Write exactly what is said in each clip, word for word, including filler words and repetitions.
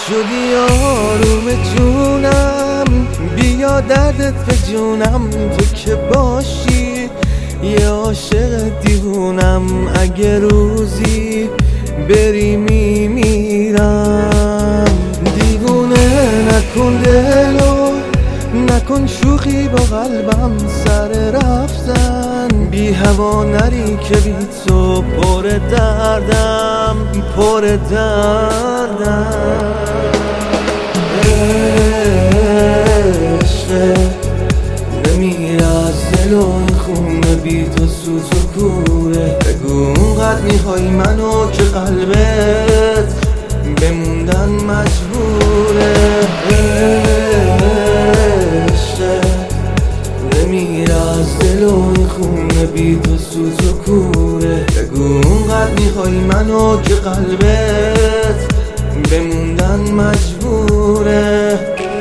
شدی آروم جونم، بیا دردت به جونم. تو که باشی یه عاشق دیوونم، اگه روزی بری میمیرم. دیوونه نکن دلو، نکن شوخی با قلبم، سر رفتن بی هوا نری که بی تو پر دردم، پر دردم. عشقت نمیره از دل و این خونه، بی تو سوز و کوره. بگو اونقدر میخوای منو که قلبت بموندن مجبوره. نمیره از دل و این خونه، بی تو سوز و کوره. بگو اونقدر میخوای منو که قلبت بموندن مجبوره.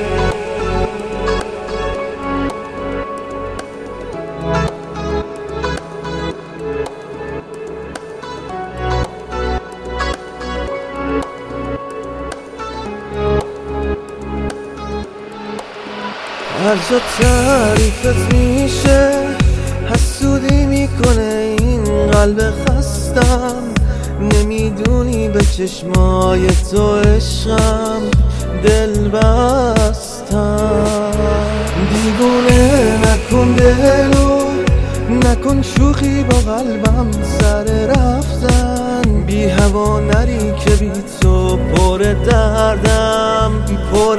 هر جا تعریفت میشه حسودی میکنه این قلب خستم. نمیدونی به چشمای تو عشقم دل بستم. دیوونه نکن دلو، نکن شوخی با قلبم، سر رفتن بی هوا نری که بی تو پر دردم، پر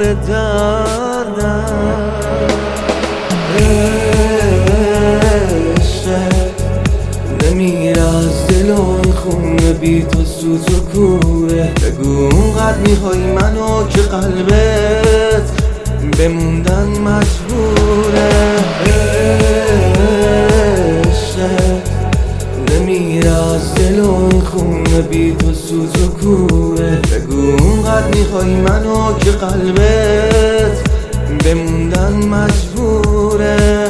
دردم. عشقت نمیره از دل و این خونه، بی تو سوز و کوره. بگو اونقدر میخوای منو که قلبت بموندن مجبوره. عشقت نمیره از دل و این خونه، بی تو سوز و کوره. بگو اونقدر میخوای منو که قلبت بموندن مجبوره.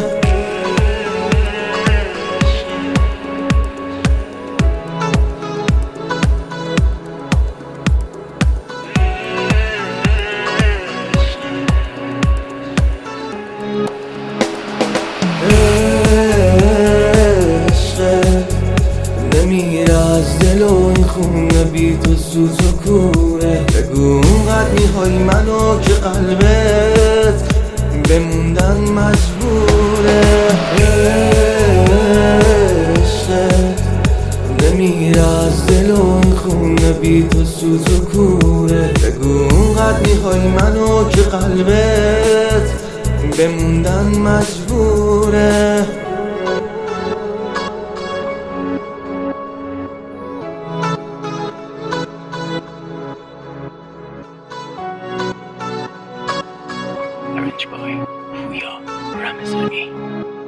نمیره از دل و این خونه، بی تو سوز و کوره. بگو اونقدر میخوای منو که قلبت بموندن مجبوره. عشقت نمیره از دل و این خونه، بی تو سوز و کوره. بگو اونقدر میخوای منو که قلبت بموندن مجبوره. Arranged by Puya Ramazani.